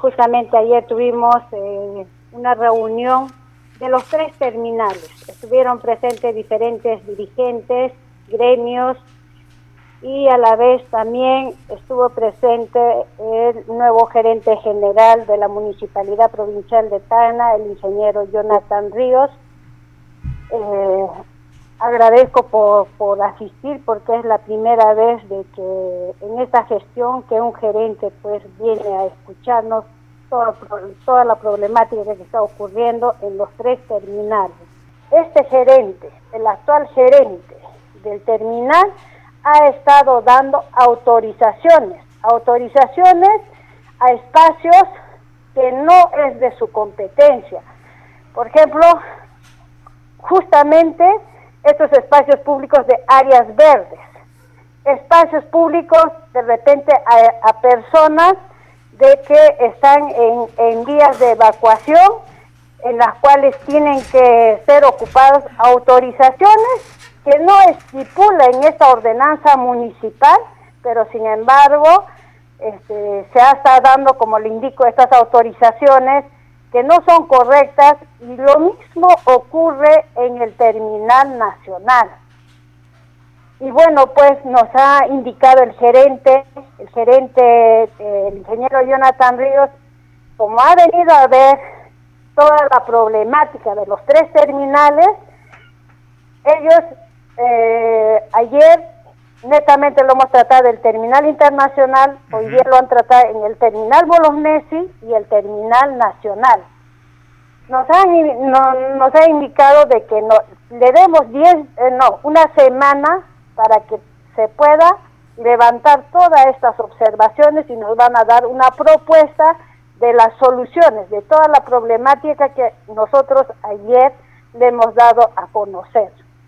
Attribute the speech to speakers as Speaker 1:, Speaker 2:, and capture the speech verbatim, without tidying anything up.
Speaker 1: justamente ayer tuvimos eh, una reunión de los tres terminales. Estuvieron presentes diferentes dirigentes, gremios, y a la vez también estuvo presente el nuevo gerente general de la Municipalidad Provincial de Tacna, el ingeniero Jonathan Ríos. Eh, agradezco por, por asistir, porque es la primera vez de que en esta gestión que un gerente pues viene a escucharnos toda, toda la problemática que está ocurriendo en los tres terminales. Este gerente, el actual gerente del terminal, ha estado dando autorizaciones, autorizaciones a espacios que no es de su competencia. Por ejemplo, justamente estos espacios públicos de áreas verdes, espacios públicos de repente a, a personas de que están en, en vías de evacuación, en las cuales tienen que ser ocupadas autorizaciones que no estipula en esta ordenanza municipal, pero sin embargo este, se ha estado dando, como le indico, estas autorizaciones que no son correctas, y lo mismo ocurre en el terminal nacional. Y bueno, pues nos ha indicado el gerente, el gerente, eh, el ingeniero Jonathan Ríos, como ha venido a ver toda la problemática de los tres terminales, ellos eh, ayer netamente lo hemos tratado del terminal internacional, hoy día lo han tratado en el terminal Bolognesi y el terminal nacional. Nos han, no, nos ha indicado de que no, le demos diez, eh, no, una semana para que se pueda levantar todas estas observaciones y nos van a dar una propuesta de las soluciones de toda la problemática que nosotros ayer le hemos dado a conocer.